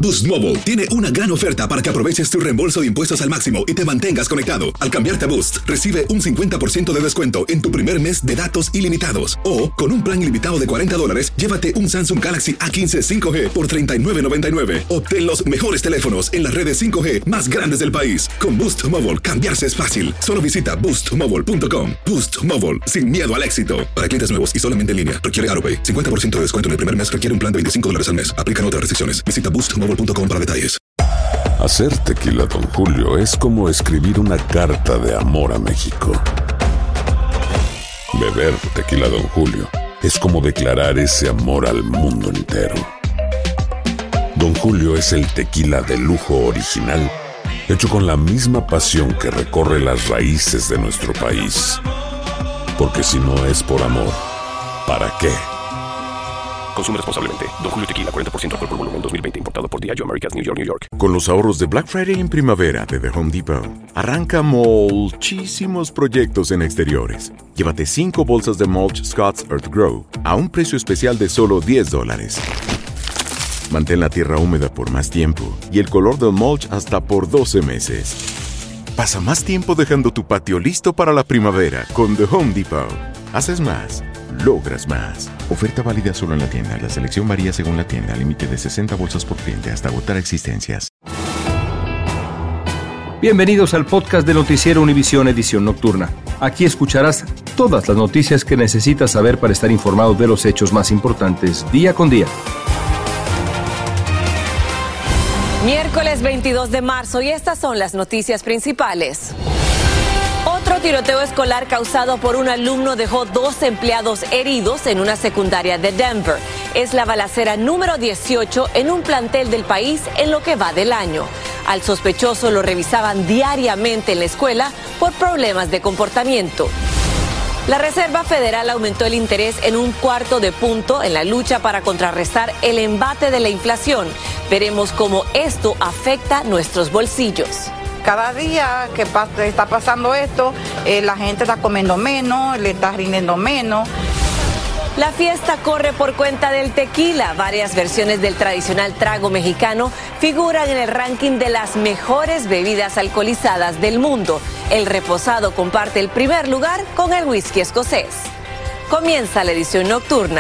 Boost Mobile tiene una gran oferta para que aproveches tu reembolso de impuestos al máximo y te mantengas conectado. Al cambiarte a Boost, recibe un 50% de descuento en tu primer mes de datos ilimitados. O, con un plan ilimitado de $40, llévate un Samsung Galaxy A15 5G por $39.99. Obtén los mejores teléfonos en las redes 5G más grandes del país. Con Boost Mobile, cambiarse es fácil. Solo visita boostmobile.com. Boost Mobile, sin miedo al éxito. Para clientes nuevos y solamente en línea, requiere AroPay. 50% de descuento en el primer mes requiere un plan de $25 al mes. Aplican otras restricciones. Visita boostmobile.com para detalles. Hacer tequila Don Julio es como escribir una carta de amor a México. Beber tequila Don Julio es como declarar ese amor al mundo entero. Don Julio es el tequila de lujo original, hecho con la misma pasión que recorre las raíces de nuestro país. Porque si no es por amor, ¿para qué? Consume responsablemente. Don Julio Tequila, 40% alcohol por volumen, 2020. Importado por Diageo Americas, New York, New York. Con los ahorros de Black Friday en primavera de The Home Depot, arranca muchísimos proyectos en exteriores. Llévate 5 bolsas de mulch Scott's Earth Grow a un precio especial de solo $10. Mantén la tierra húmeda por más tiempo y el color del mulch hasta por 12 meses. Pasa más tiempo dejando tu patio listo para la primavera con The Home Depot. Haces más, logras más. Oferta válida solo en la tienda. La selección varía según la tienda. Límite de 60 bolsas por cliente hasta agotar existencias. Bienvenidos al podcast de Noticiero Univisión Edición Nocturna. Aquí escucharás todas las noticias que necesitas saber para estar informado de los hechos más importantes día con día. Miércoles 22 de marzo y estas son las noticias principales. Otro tiroteo escolar causado por un alumno dejó 2 empleados heridos en una secundaria de Denver. Es la balacera número 18 en un plantel del país en lo que va del año. Al sospechoso lo revisaban diariamente en la escuela por problemas de comportamiento. La Reserva Federal aumentó el interés en 1/4 punto en la lucha para contrarrestar el embate de la inflación. Veremos cómo esto afecta nuestros bolsillos. Cada día que está pasando esto, la gente está comiendo menos, le está rindiendo menos. La fiesta corre por cuenta del tequila. Varias versiones del tradicional trago mexicano figuran en el ranking de las mejores bebidas alcoholizadas del mundo. El reposado comparte el primer lugar con el whisky escocés. Comienza la edición nocturna.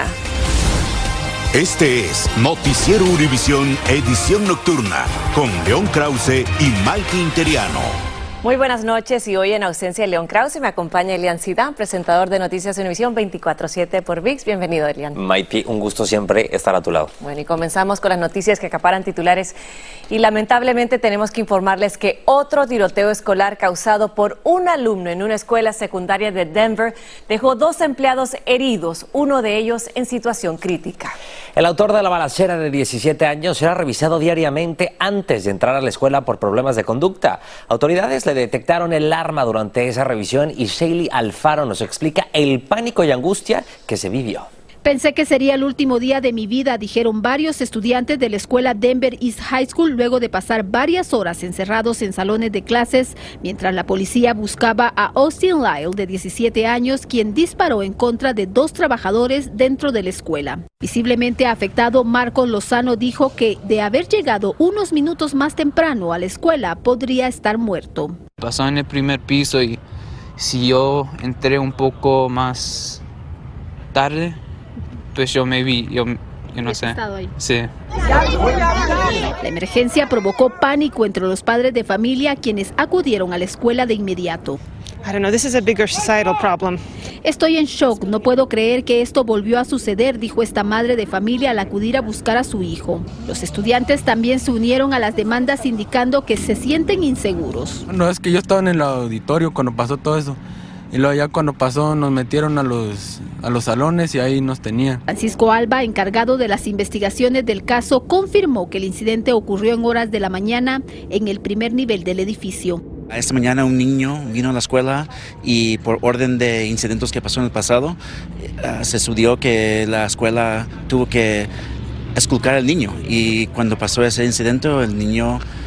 Este es Noticiero Univisión Edición Nocturna con León Krause y Malky Interiano. Muy buenas noches y hoy en ausencia de León Krause me acompaña Elian Zidane, presentador de Noticias Univisión 24/7 por ViX. Bienvenido, Elian. Maipi, un gusto siempre estar a tu lado. Bueno, y comenzamos con las noticias que acaparan titulares y lamentablemente tenemos que informarles que otro tiroteo escolar causado por un alumno en una escuela secundaria de Denver dejó 2 empleados heridos, uno de ellos en situación crítica. El autor de la balacera de 17 años será revisado diariamente antes de entrar a la escuela por problemas de conducta. Autoridades le detectaron el arma durante esa revisión y Shaylee Alfaro nos explica el pánico y angustia que se vivió. Pensé que sería el último día de mi vida, dijeron varios estudiantes de la escuela Denver East High School luego de pasar varias horas encerrados en salones de clases mientras la policía buscaba a Austin Lyle, de 17 años, quien disparó en contra de 2 trabajadores dentro de la escuela. Visiblemente afectado, Marcos Lozano dijo que de haber llegado unos minutos más temprano a la escuela podría estar muerto. Pasó en el primer piso y si yo entré un poco más tarde, pues yo no sé. Sí. La emergencia provocó pánico entre los padres de familia, quienes acudieron a la escuela de inmediato. Estoy en shock, no puedo creer que esto volvió a suceder, dijo esta madre de familia al acudir a buscar a su hijo. Los estudiantes también se unieron a las demandas indicando que se sienten inseguros. No, es que yo estaba en el auditorio cuando pasó todo eso. Y luego ya cuando pasó nos metieron a los salones y ahí nos tenían. Francisco Alba, encargado de las investigaciones del caso, confirmó que el incidente ocurrió en horas de la mañana en el primer nivel del edificio. Esta mañana un niño vino a la escuela y por orden de incidentes que pasó en el pasado, se estudió que la escuela tuvo que esculcar al niño. Y cuando pasó ese incidente, el niño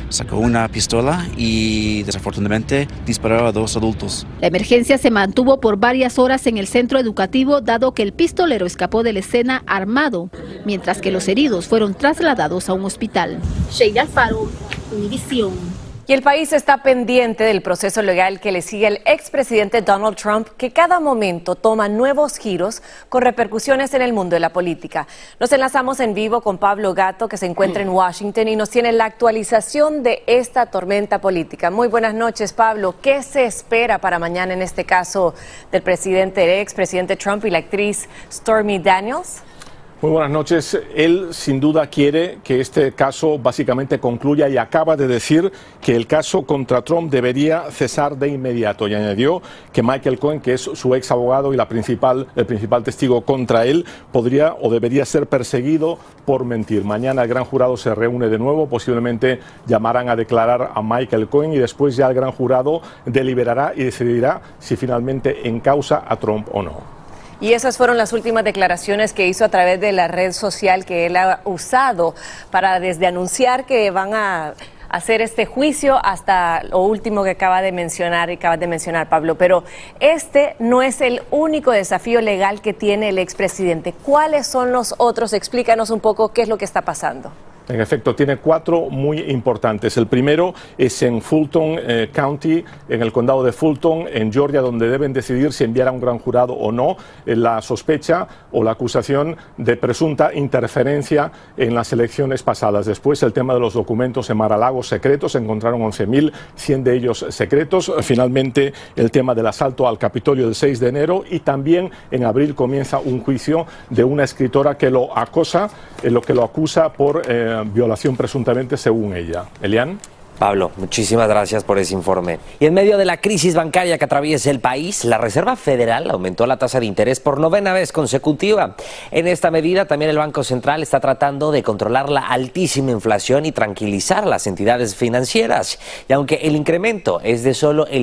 sacó una pistola y desafortunadamente disparó a 2 adultos. La emergencia se mantuvo por varias horas en el centro educativo, dado que el pistolero escapó de la escena armado, mientras que los heridos fueron trasladados a un hospital. Sheila Alfaro, Univisión. Y el país está pendiente del proceso legal que le sigue al expresidente Donald Trump, que cada momento toma nuevos giros con repercusiones en el mundo de la política. Nos enlazamos en vivo con Pablo Gatto, que se encuentra en Washington y nos tiene la actualización de esta tormenta política. Muy buenas noches, Pablo. ¿Qué se espera para mañana en este caso del el expresidente Trump y la actriz Stormy Daniels? Muy buenas noches. Él sin duda quiere que este caso básicamente concluya y acaba de decir que el caso contra Trump debería cesar de inmediato. Y añadió que Michael Cohen, que es su ex abogado y el principal testigo contra él, podría o debería ser perseguido por mentir. Mañana el gran jurado se reúne de nuevo, posiblemente llamarán a declarar a Michael Cohen y después ya el gran jurado deliberará y decidirá si finalmente encausa a Trump o no. Y esas fueron las últimas declaraciones que hizo a través de la red social que él ha usado para desde anunciar que van a hacer este juicio hasta lo último que acabas de mencionar, Pablo. Pero este no es el único desafío legal que tiene el expresidente. ¿Cuáles son los otros? Explícanos un poco qué es lo que está pasando. En efecto, tiene 4 muy importantes. El primero es en Fulton County, en el condado de Fulton, en Georgia, donde deben decidir si enviar a un gran jurado o no la sospecha o la acusación de presunta interferencia en las elecciones pasadas. Después, el tema de los documentos en Mar-a-Lago secretos, se encontraron 11.100 de ellos secretos. Finalmente, el tema del asalto al Capitolio del 6 de enero y también en abril comienza un juicio de una escritora que lo acusa por violación presuntamente según ella. Elian. Pablo, muchísimas gracias por ese informe. Y en medio de la crisis bancaria que atraviesa el país, la Reserva Federal aumentó la tasa de interés por 9ª vez consecutiva. En esta medida, también el Banco Central está tratando de controlar la altísima inflación y tranquilizar a las entidades financieras. Y aunque el incremento es de solo el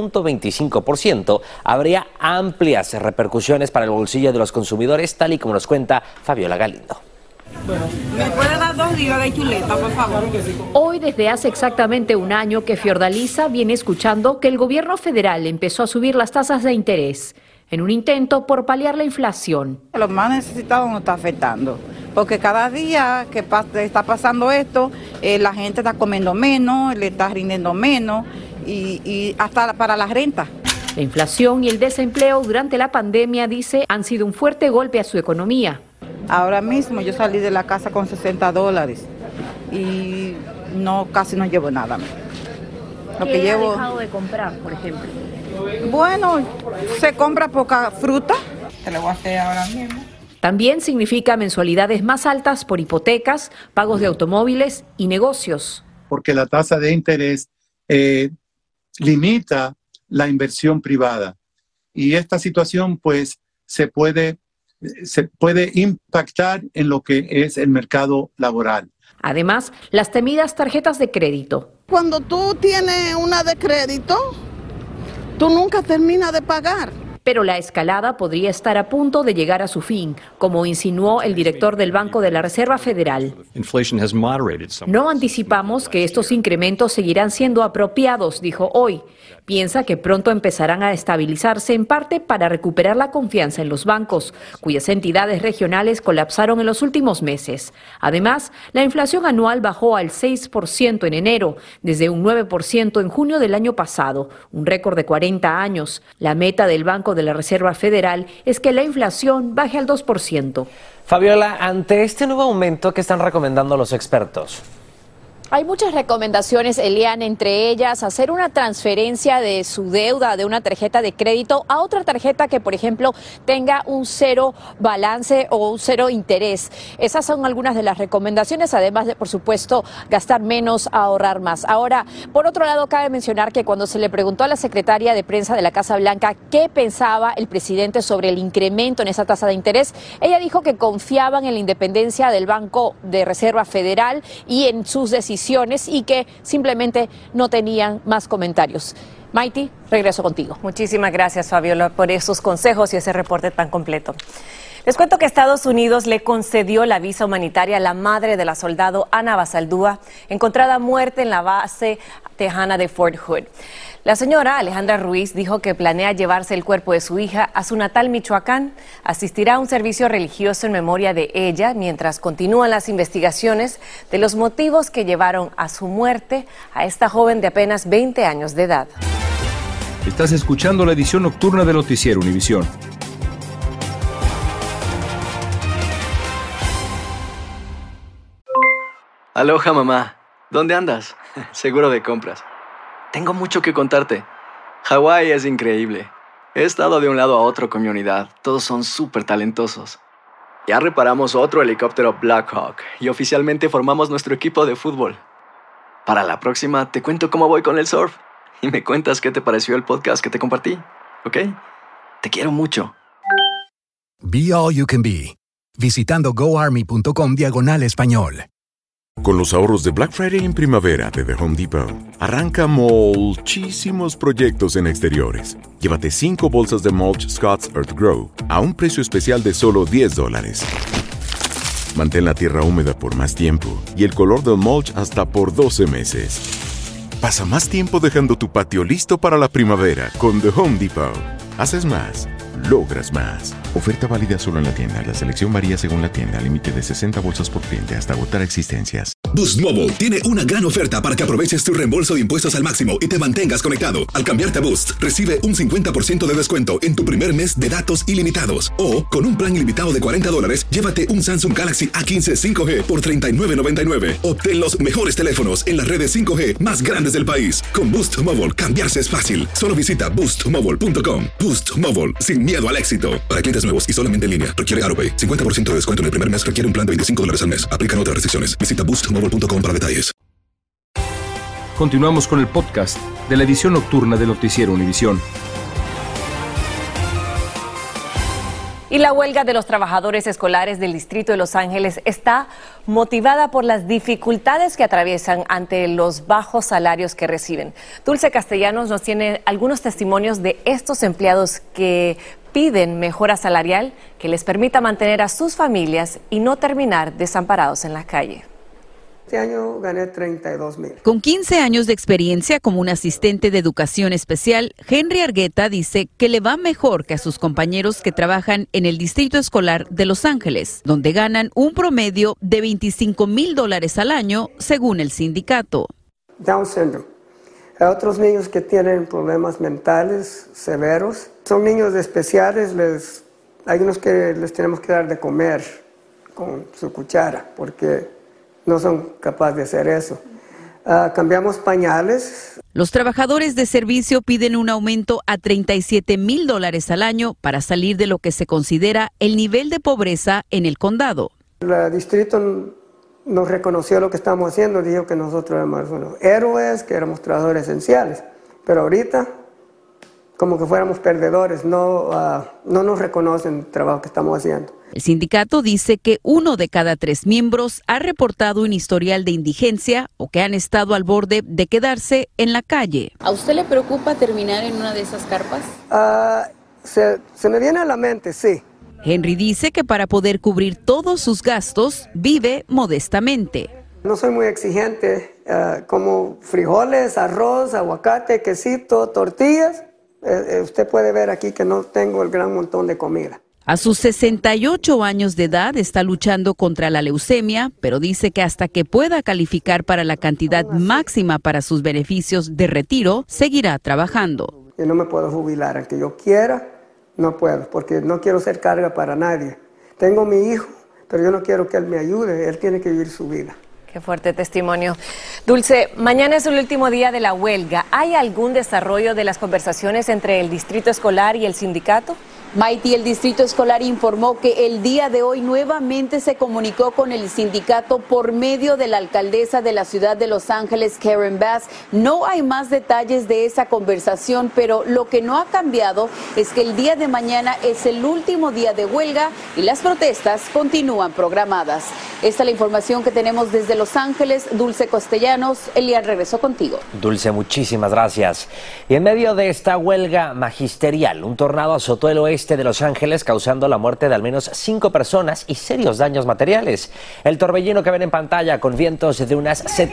0.25%, habría amplias repercusiones para el bolsillo de los consumidores, tal y como nos cuenta Fabiola Galindo. ¿Me puede dar 2 libras de chuleta, por favor? Hoy, desde hace exactamente un año que Fiordalisa viene escuchando que el gobierno federal empezó a subir las tasas de interés en un intento por paliar la inflación. Los más necesitados nos está afectando, porque cada día que está pasando esto, la gente está comiendo menos, le está rindiendo menos y hasta para la renta. La inflación y el desempleo durante la pandemia, dice, han sido un fuerte golpe a su economía. Ahora mismo yo salí de la casa con $60 y casi no llevo nada. ¿Qué ha dejado de comprar, por ejemplo? Bueno, se compra poca fruta. Te lo voy a hacer ahora mismo. También significa mensualidades más altas por hipotecas, pagos de automóviles y negocios. Porque la tasa de interés limita la inversión privada y esta situación pues se puede impactar en lo que es el mercado laboral. Además, las temidas tarjetas de crédito. Cuando tú tienes una de crédito, tú nunca terminas de pagar. Pero la escalada podría estar a punto de llegar a su fin, como insinuó el director del Banco de la Reserva Federal. No anticipamos que estos incrementos seguirán siendo apropiados, dijo hoy. Piensa que pronto empezarán a estabilizarse en parte para recuperar la confianza en los bancos, cuyas entidades regionales colapsaron en los últimos meses. Además, la inflación anual bajó al 6% en enero, desde un 9% en junio del año pasado, un récord de 40 años. La meta del Banco de la Reserva Federal es que la inflación baje al 2%. Fabiola, ante este nuevo aumento, ¿qué están recomendando los expertos? Hay muchas recomendaciones, Elian, entre ellas hacer una transferencia de su deuda de una tarjeta de crédito a otra tarjeta que, por ejemplo, tenga un 0 balance o un 0 interés. Esas son algunas de las recomendaciones, además de, por supuesto, gastar menos, ahorrar más. Ahora, por otro lado, cabe mencionar que cuando se le preguntó a la secretaria de prensa de la Casa Blanca qué pensaba el presidente sobre el incremento en esa tasa de interés, ella dijo que confiaban en la independencia del Banco de Reserva Federal y en sus decisiones y que simplemente no tenían más comentarios. Maiti, regreso contigo. Muchísimas gracias, Fabiola, por esos consejos y ese reporte tan completo. Les cuento que Estados Unidos le concedió la visa humanitaria a la madre de la soldado Ana Basaldúa, encontrada muerta en la base tejana de Fort Hood. La señora Alejandra Ruiz dijo que planea llevarse el cuerpo de su hija a su natal Michoacán. Asistirá a un servicio religioso en memoria de ella mientras continúan las investigaciones de los motivos que llevaron a su muerte a esta joven de apenas 20 años de edad. Estás escuchando la edición nocturna de Noticiero Univisión. Aloha, mamá. ¿Dónde andas? Seguro de compras. Tengo mucho que contarte. Hawái es increíble. He estado de un lado a otro con mi unidad. Todos son súper talentosos. Ya reparamos otro helicóptero Blackhawk y oficialmente formamos nuestro equipo de fútbol. Para la próxima te cuento cómo voy con el surf y me cuentas qué te pareció el podcast que te compartí, ¿ok? Te quiero mucho. Be All You Can Be. Visitando goarmy.com/español. Con los ahorros de Black Friday en primavera de The Home Depot, arranca muchísimos proyectos en exteriores. Llévate 5 bolsas de mulch Scott's Earth Grow a un precio especial de solo $10. Mantén la tierra húmeda por más tiempo y el color del mulch hasta por 12 meses. Pasa más tiempo dejando tu patio listo para la primavera con The Home Depot. Haces más, logras más. Oferta válida solo en la tienda. La selección varía según la tienda. Límite de 60 bolsas por cliente hasta agotar existencias. Boost Mobile tiene una gran oferta para que aproveches tu reembolso de impuestos al máximo y te mantengas conectado. Al cambiarte a Boost, recibe un 50% de descuento en tu primer mes de datos ilimitados. O, con un plan ilimitado de $40, llévate un Samsung Galaxy A15 5G por $39.99. Obtén los mejores teléfonos en las redes 5G más grandes del país. Con Boost Mobile, cambiarse es fácil. Solo visita boostmobile.com. Boost Mobile, sin miedo al éxito. Para clientes nuevos y solamente en línea. Requiere AroPay. 50% de descuento en el primer mes. Requiere un plan de $25 al mes. Aplican otras restricciones. Visita boostmobile.com para detalles. Continuamos con el podcast de la edición nocturna de Noticiero Univisión. Y la huelga de los trabajadores escolares del Distrito de Los Ángeles está motivada por las dificultades que atraviesan ante los bajos salarios que reciben. Dulce Castellanos nos tiene algunos testimonios de estos empleados que piden mejora salarial que les permita mantener a sus familias y no terminar desamparados en la calle. Este año gané 32,000. Con 15 años de experiencia como un asistente de educación especial, Henry Argueta dice que le va mejor que a sus compañeros que trabajan en el Distrito Escolar de Los Ángeles, donde ganan un promedio de $25,000 al año, según el sindicato. Down syndrome. Hay otros niños que tienen problemas mentales severos. Son niños especiales, hay unos que les tenemos que dar de comer con su cuchara, porque no son capaces de hacer eso. Cambiamos pañales. Los trabajadores de servicio piden un aumento a $37,000 al año para salir de lo que se considera el nivel de pobreza en el condado. El distrito nos reconoció lo que estamos haciendo, dijo que nosotros éramos héroes, que éramos trabajadores esenciales, pero ahorita como que fuéramos perdedores, no nos reconocen el trabajo que estamos haciendo. El sindicato dice que 1 de cada 3 miembros ha reportado un historial de indigencia o que han estado al borde de quedarse en la calle. ¿A usted le preocupa terminar en una de esas carpas? Se me viene a la mente, sí. Henry dice que para poder cubrir todos sus gastos, vive modestamente. No soy muy exigente, como frijoles, arroz, aguacate, quesito, tortillas. Usted puede ver aquí que no tengo el gran montón de comida. A sus 68 años de edad está luchando contra la leucemia, pero dice que hasta que pueda calificar para la cantidad máxima para sus beneficios de retiro, seguirá trabajando. Yo no me puedo jubilar, aunque yo quiera, no puedo, porque no quiero ser carga para nadie. Tengo mi hijo, pero yo no quiero que él me ayude, él tiene que vivir su vida. Qué fuerte testimonio. Dulce, mañana es el último día de la huelga. ¿Hay algún desarrollo de las conversaciones entre el distrito escolar y el sindicato? Maiti, el distrito escolar informó que el día de hoy nuevamente se comunicó con el sindicato por medio de la alcaldesa de la ciudad de Los Ángeles, Karen Bass. No hay más detalles de esa conversación, pero lo que no ha cambiado es que el día de mañana es el último día de huelga y las protestas continúan programadas. Esta es la información que tenemos desde Los Ángeles. Dulce Castellanos, Elian, regreso contigo. Dulce, muchísimas gracias. Y en medio de esta huelga magisterial, un tornado azotó el oeste este de Los Ángeles, causando la muerte de al menos 5 personas y serios daños materiales. El torbellino que ven en pantalla, con vientos de unas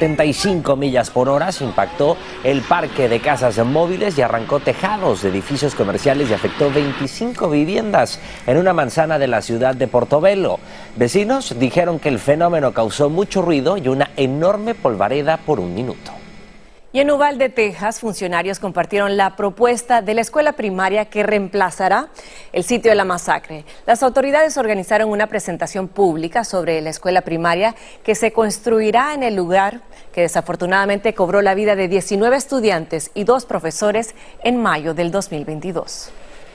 75 millas por hora, impactó el parque de casas móviles y arrancó tejados de edificios comerciales y afectó 25 viviendas en una manzana de la ciudad de Portobelo. Vecinos dijeron que el fenómeno causó mucho ruido y una enorme polvareda por un minuto. Y en Uvalde, Texas, funcionarios compartieron la propuesta de la escuela primaria que reemplazará el sitio de la masacre. Las autoridades organizaron una presentación pública sobre la escuela primaria que se construirá en el lugar que desafortunadamente cobró la vida de 19 estudiantes y 2 profesores en mayo del 2022.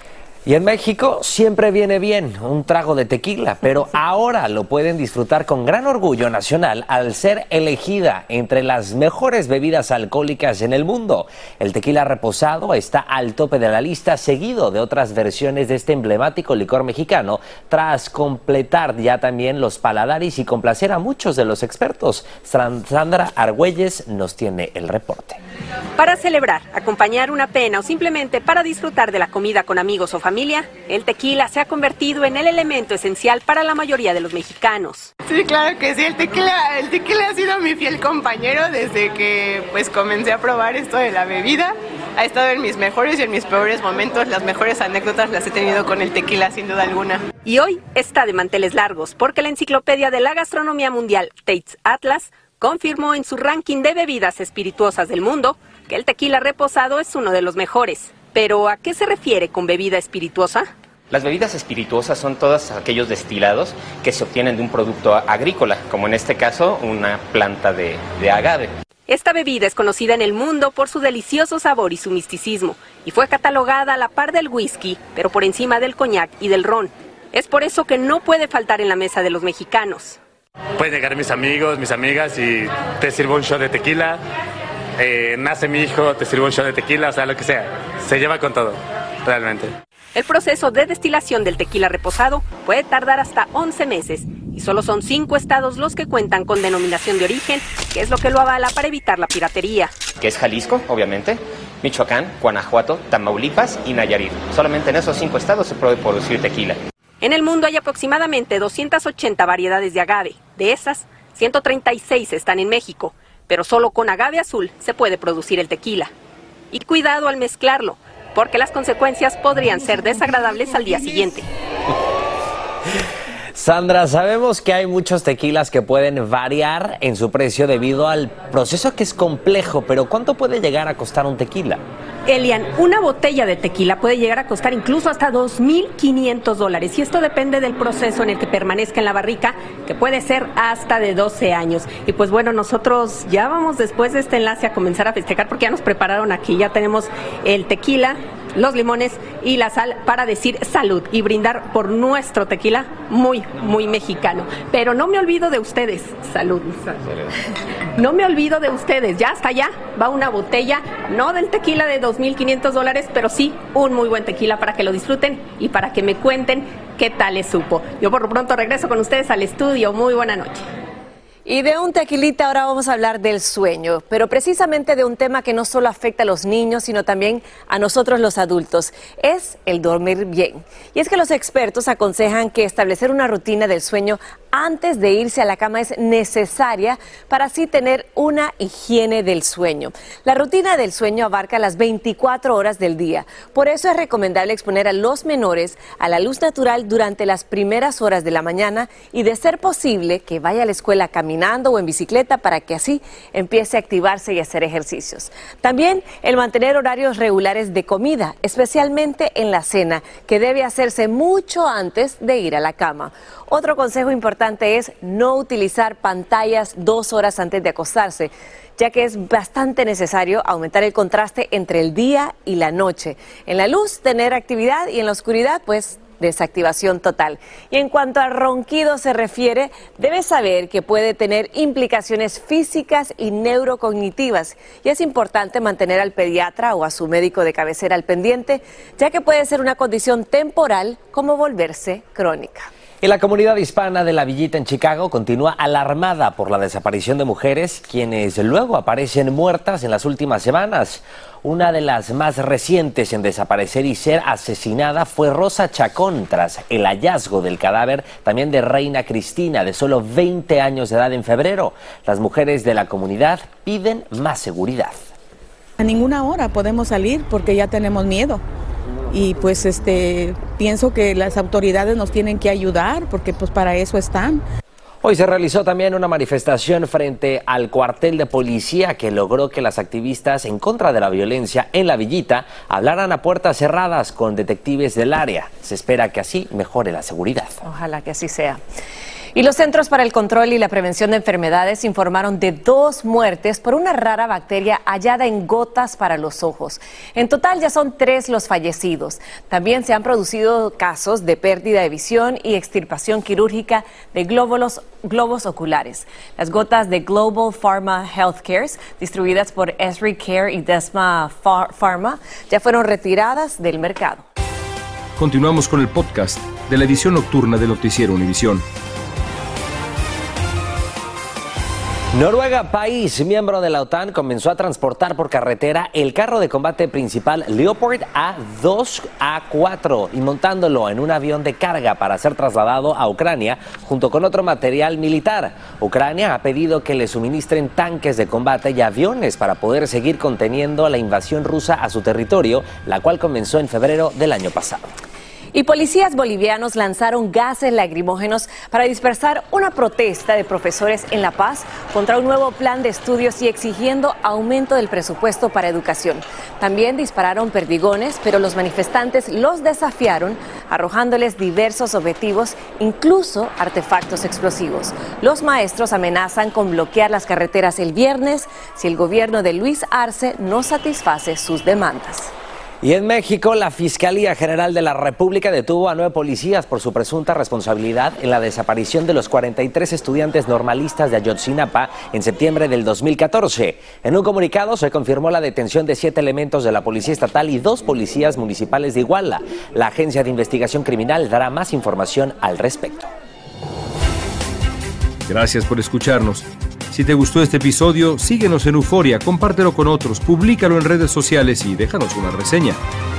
Y en México siempre viene bien un trago de tequila, pero ahora lo pueden disfrutar con gran orgullo nacional al ser elegida entre las mejores bebidas alcohólicas en el mundo. El tequila reposado está al tope de la lista, seguido de otras versiones de este emblemático licor mexicano, tras completar ya también los paladares y complacer a muchos de los expertos. Sandra Argüelles nos tiene el reporte. Para celebrar, acompañar una pena o simplemente para disfrutar de la comida con amigos o familia, el tequila se ha convertido en el elemento esencial para la mayoría de los mexicanos. Sí, claro que sí, el tequila ha sido mi fiel compañero desde que comencé a probar esto de la bebida. Ha estado en mis mejores y en mis peores momentos. Las mejores anécdotas las he tenido con el tequila, sin duda alguna. Y hoy está de manteles largos porque la enciclopedia de la gastronomía mundial, Taste Atlas, confirmó en su ranking de bebidas espirituosas del mundo que el tequila reposado es uno de los mejores. ¿Pero a qué se refiere con bebida espirituosa? Las bebidas espirituosas son todos aquellos destilados que se obtienen de un producto agrícola, como en este caso una planta de agave. Esta bebida es conocida en el mundo por su delicioso sabor y su misticismo, y fue catalogada a la par del whisky, pero por encima del coñac y del ron. Es por eso que no puede faltar en la mesa de los mexicanos. Pueden llegar mis amigos, mis amigas y te sirvo un shot de tequila. Nace mi hijo, te sirvo un shot de tequila, o sea, lo que sea. Se lleva con todo, realmente. El proceso de destilación del tequila reposado puede tardar hasta 11 meses y solo son 5 estados los que cuentan con denominación de origen, que es lo que lo avala para evitar la piratería. Que es Jalisco, obviamente, Michoacán, Guanajuato, Tamaulipas y Nayarit. Solamente en esos 5 estados se puede producir tequila. En el mundo hay aproximadamente 280 variedades de agave. De esas, 136 están en México, pero solo con agave azul se puede producir el tequila. Y cuidado al mezclarlo, porque las consecuencias podrían ser desagradables al día siguiente. Sandra, sabemos que hay muchos tequilas que pueden variar en su precio debido al proceso que es complejo, pero ¿cuánto puede llegar a costar un tequila? Elian, una botella de tequila puede llegar a costar incluso hasta $2,500 y esto depende del proceso en el que permanezca en la barrica, que puede ser hasta de 12 años. Y pues bueno, nosotros ya vamos después de este enlace a comenzar a festejar porque ya nos prepararon aquí, ya tenemos el tequila, los limones y la sal para decir salud y brindar por nuestro tequila muy, muy mexicano. Pero no me olvido de ustedes, salud. No me olvido de ustedes, ya hasta allá va una botella, no del tequila de $2,500, pero sí un muy buen tequila para que lo disfruten y para que me cuenten qué tal les supo. Yo por lo pronto regreso con ustedes al estudio, muy buena noche. Y de un tequilita ahora vamos a hablar del sueño, pero precisamente de un tema que no solo afecta a los niños, sino también a nosotros los adultos, es el dormir bien. Y es que los expertos aconsejan que establecer una rutina del sueño antes de irse a la cama es necesaria para así tener una higiene del sueño. La rutina del sueño abarca las 24 horas del día, por eso es recomendable exponer a los menores a la luz natural durante las primeras horas de la mañana y, de ser posible, que vaya a la escuela caminando o en bicicleta para que así empiece a activarse y a hacer ejercicios. También el mantener horarios regulares de comida, especialmente en la cena, que debe hacerse mucho antes de ir a la cama. Otro consejo importante es no utilizar pantallas 2 horas antes de acostarse, ya que es bastante necesario aumentar el contraste entre el día y la noche. En la luz, tener actividad, y en la oscuridad, pues, desactivación total. Y en cuanto al ronquido se refiere, debes saber que puede tener implicaciones físicas y neurocognitivas, y es importante mantener al pediatra o a su médico de cabecera al pendiente, ya que puede ser una condición temporal como volverse crónica. Y la comunidad hispana de La Villita en Chicago continúa alarmada por la desaparición de mujeres, quienes luego aparecen muertas en las últimas semanas. Una de las más recientes en desaparecer y ser asesinada fue Rosa Chacón, tras el hallazgo del cadáver también de Reina Cristina, de solo 20 años de edad en febrero. Las mujeres de la comunidad piden más seguridad. A ninguna hora podemos salir porque ya tenemos miedo. Y pues pienso que las autoridades nos tienen que ayudar porque pues para eso están. Hoy se realizó también una manifestación frente al cuartel de policía que logró que las activistas en contra de la violencia en La Villita hablaran a puertas cerradas con detectives del área. Se espera que así mejore la seguridad. Ojalá que así sea. Y los Centros para el Control y la Prevención de Enfermedades informaron de 2 muertes por una rara bacteria hallada en gotas para los ojos. En total ya son 3 los fallecidos. También se han producido casos de pérdida de visión y extirpación quirúrgica de globos oculares. Las gotas de Global Pharma Healthcares, distribuidas por Esri Care y Desma Pharma, ya fueron retiradas del mercado. Continuamos con el podcast de la edición nocturna de Noticiero Univisión. Noruega, país miembro de la OTAN, comenzó a transportar por carretera el carro de combate principal Leopard A2A4 y montándolo en un avión de carga para ser trasladado a Ucrania junto con otro material militar. Ucrania ha pedido que le suministren tanques de combate y aviones para poder seguir conteniendo la invasión rusa a su territorio, la cual comenzó en febrero del año pasado. Y policías bolivianos lanzaron gases lacrimógenos para dispersar una protesta de profesores en La Paz contra un nuevo plan de estudios y exigiendo aumento del presupuesto para educación. También dispararon perdigones, pero los manifestantes los desafiaron, arrojándoles diversos objetivos, incluso artefactos explosivos. Los maestros amenazan con bloquear las carreteras el viernes si el gobierno de Luis Arce no satisface sus demandas. Y en México, la Fiscalía General de la República detuvo a 9 policías por su presunta responsabilidad en la desaparición de los 43 estudiantes normalistas de Ayotzinapa en septiembre del 2014. En un comunicado se confirmó la detención de 7 elementos de la Policía Estatal y 2 policías municipales de Iguala. La Agencia de Investigación Criminal dará más información al respecto. Gracias por escucharnos. Si te gustó este episodio, síguenos en Euforia, compártelo con otros, públicalo en redes sociales y déjanos una reseña.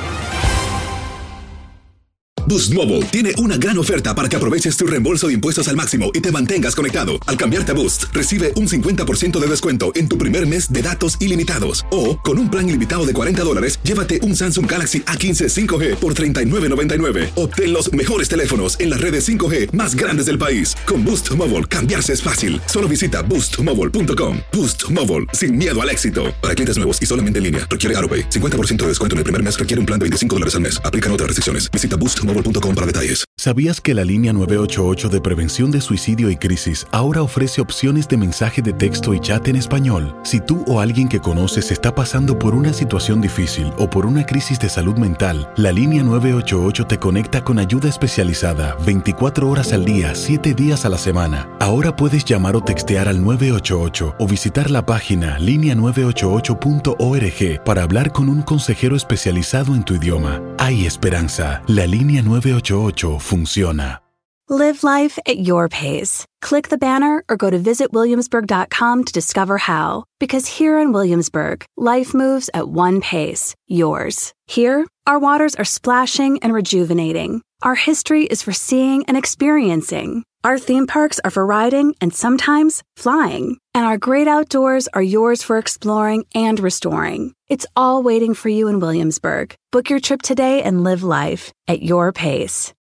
Boost Mobile tiene una gran oferta para que aproveches tu reembolso de impuestos al máximo y te mantengas conectado. Al cambiarte a Boost, recibe un 50% de descuento en tu primer mes de datos ilimitados. O, con un plan ilimitado de $40, llévate un Samsung Galaxy A15 5G por $39.99. Obtén los mejores teléfonos en las redes 5G más grandes del país. Con Boost Mobile, cambiarse es fácil. Solo visita boostmobile.com. Boost Mobile, sin miedo al éxito. Para clientes nuevos y solamente en línea, requiere AroPay. 50% de descuento en el primer mes requiere un plan de $25 al mes. Aplican otras restricciones. Visita boostmobile.com para detalles. ¿Sabías que la línea 988 de prevención de suicidio y crisis ahora ofrece opciones de mensaje de texto y chat en español? Si tú o alguien que conoces está pasando por una situación difícil o por una crisis de salud mental, la línea 988 te conecta con ayuda especializada 24 horas al día, 7 días a la semana. Ahora puedes llamar o textear al 988 o visitar la página linea988.org para hablar con un consejero especializado en tu idioma. Hay esperanza. La línea 988 funciona. Live life at your pace. Click the banner or go to visitwilliamsburg.com to discover how. Because here in Williamsburg, life moves at one pace, yours. Here, our waters are splashing and rejuvenating. Our history is for seeing and experiencing. Our theme parks are for riding and sometimes flying. And our great outdoors are yours for exploring and restoring. It's all waiting for you in Williamsburg. Book your trip today and live life at your pace.